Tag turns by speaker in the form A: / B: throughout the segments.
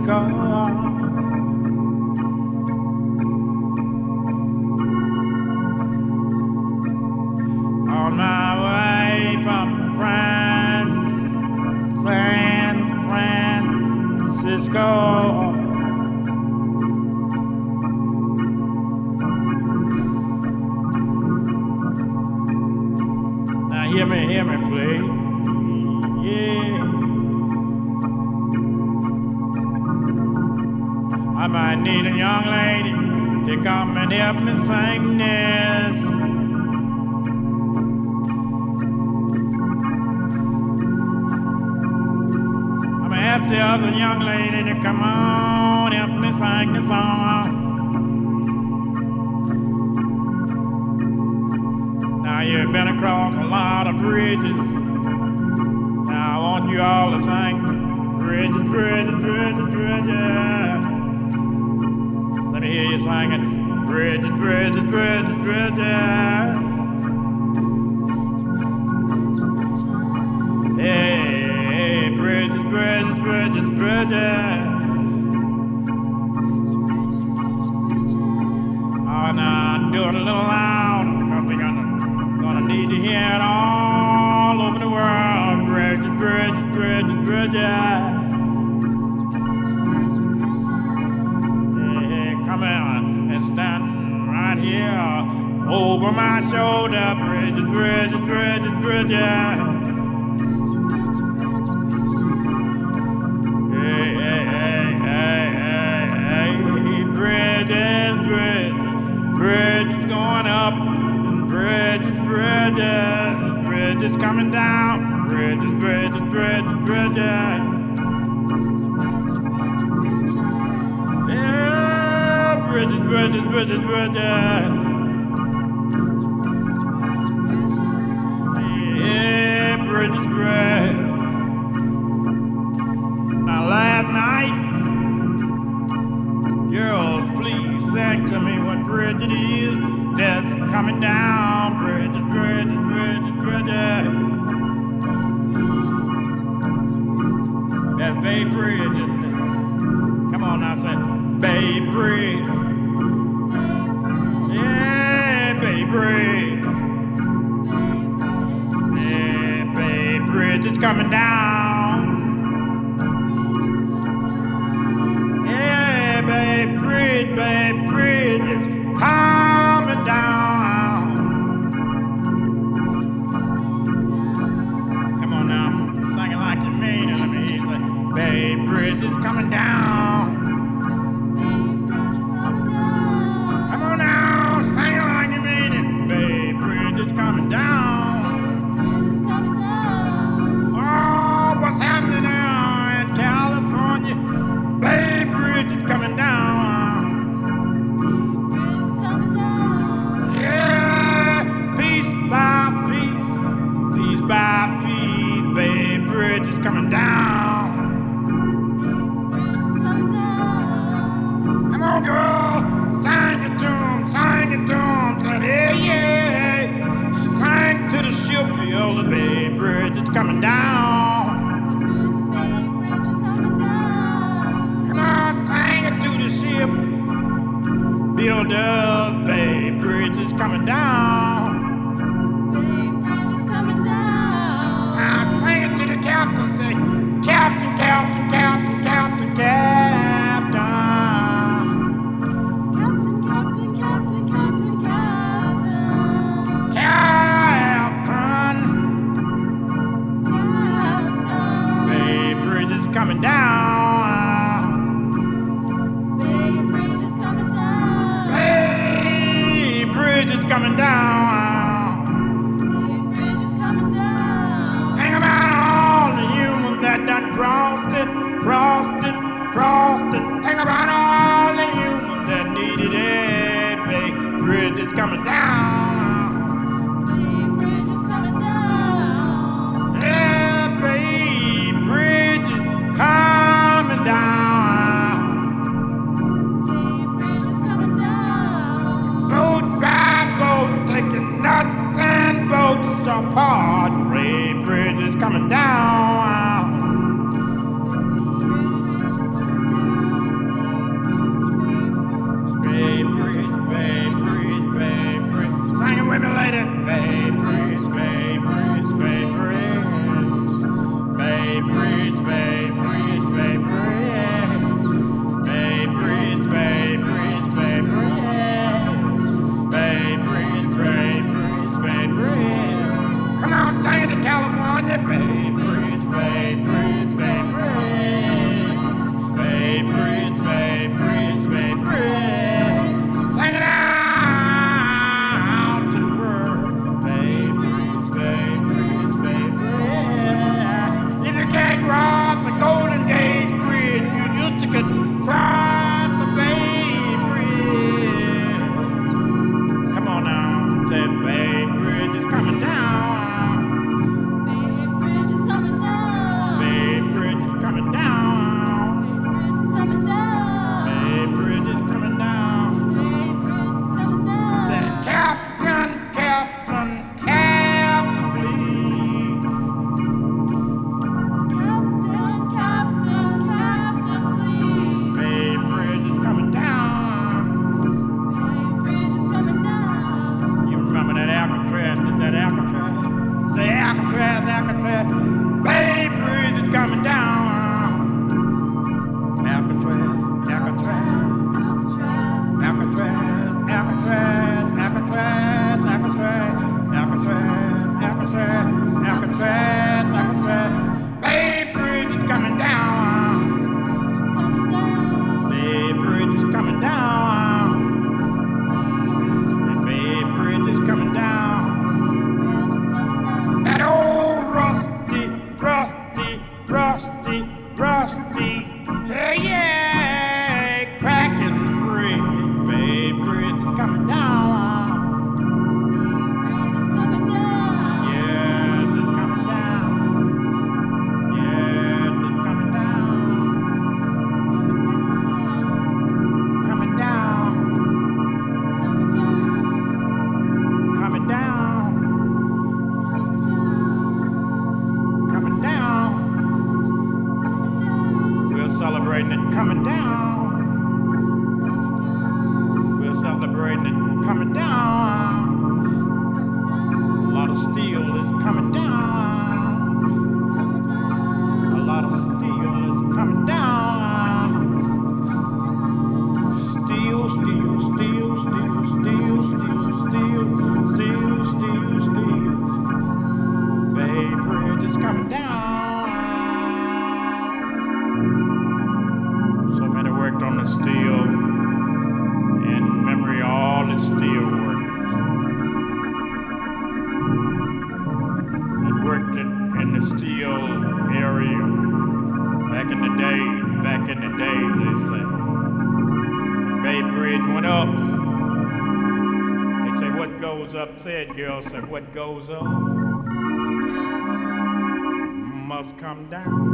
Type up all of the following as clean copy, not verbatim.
A: On my way from San Francisco. Now hear me play. Yeah. I might need a young lady to come and help me sing this. I'm gonna ask the other young lady to come on, help me sing the song. Now you've been across a lot of bridges. Now I want you all to sing bridges, bridges, bridges, bridges. Let me hear you singing bridges, bridges, bridges, bridges. Hey, bridges, bridges, bridges, bridges. Oh, now do it a little loud, because we're gonna need to hear it all over the world. Bridges, bridges, bridges, bridges. Come on and stand right here over my shoulder. Bridges, bridges, bridges, bridges. Hey, hey, hey, hey, hey, hey. Bridges, bridges, bridges going up. Bridges, bridges, bridges coming down. Bridges, bridges, bridges, bridges. Bridges, bridges, bridges, bridges. Yeah, bridges, bridges. Now last night, girls, please sing to me what bridge it is that's coming down. Bridges, bridges, bridges, bridges. That's Bay Bridge, isn't it? Come on now, say Bay Bridge. Yeah, Bay Bridge. Yeah, Bay Bridge is coming down. Yeah, Bay Bridge is coming down. Come on now, sing it like you mean it. Let me hear you say, Bay Bridge is coming down. Come on now, sing it like you mean it. Bay Bridge is coming down. Oh, what's happening now in California? Bay Bridge is coming down. Yeah, piece by piece, piece by piece, Bay Bridge is coming down. Come on, girl, sing it to 'em, sing it to 'em. Say, yeah, yeah, sing to the ship, the Bay Bridge is coming down. Come on, sing it to the ship, build up, Bay Bridge is coming down. Now sing it to the captain, say, Captain, Captain, Captain, Captain, Captain. Bay Bridge is coming down. Bay Bridge is coming down. Bay Bridge is coming down. Think about all the humans that done crossed it, crossed it, crossed it. Think about all the humans that needed it. Bay Bridge is coming down. Yeah, Bay Bridge is coming down. Boat by boat, taking nuts and boats apart. Bay Bridge is coming down. Bridge, Bay Bridge, Bay Bridge, Bay Bridge, Bay Bridge, Bay Bridge, Bay Bridge, Bay Bridge, Bay Bridge. Come on, sing it to California, Bay Bridge, Bay Bridge, Bay Bridge, Bay Bridge, Bay Bridge, Bay Bridge. Sing it out to the world, Bay Bridge, Bay Bridge, Bay Bridge. If you can't cross the Golden Gate Bridge, you just could cross the Bay Bridge. Come on now, say Bay Bridge is coming down. Celebrating it coming down. We're celebrating it coming down. A lot of steel is coming down. A lot of steel is coming down. Steel, steel, steel, steel, steel, steel, steel, steel, steel, steel. Bay Bridge is coming down. Worked on the steel in memory of all the steel workers that worked in the steel area back in the days, they say. When Bay Bridge went up, they say what goes up, say it girl, say what goes up must come down.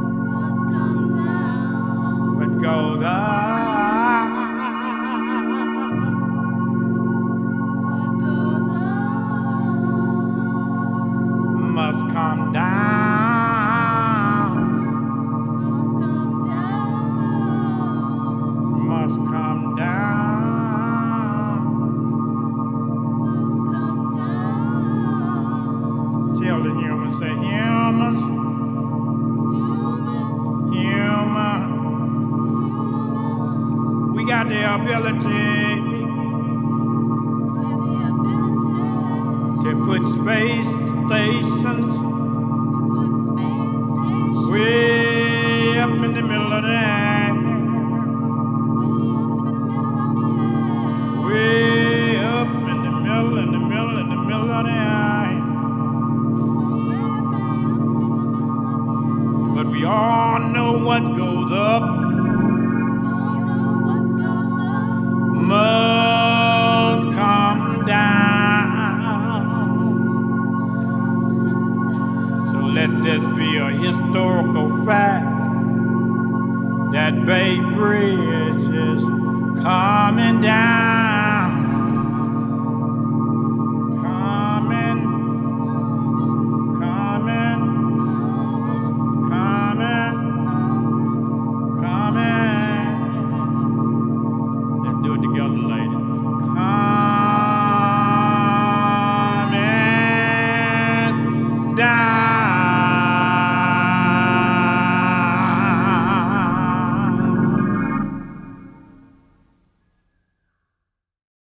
A: What goes up must come down. Must come down. Tell the humans, say humans. We got the ability to put space stations way up in the middle of the air. Way up in the middle of the air. But we all know what goes up must come down. So let this be a historical fact that Bay Bridge is coming down.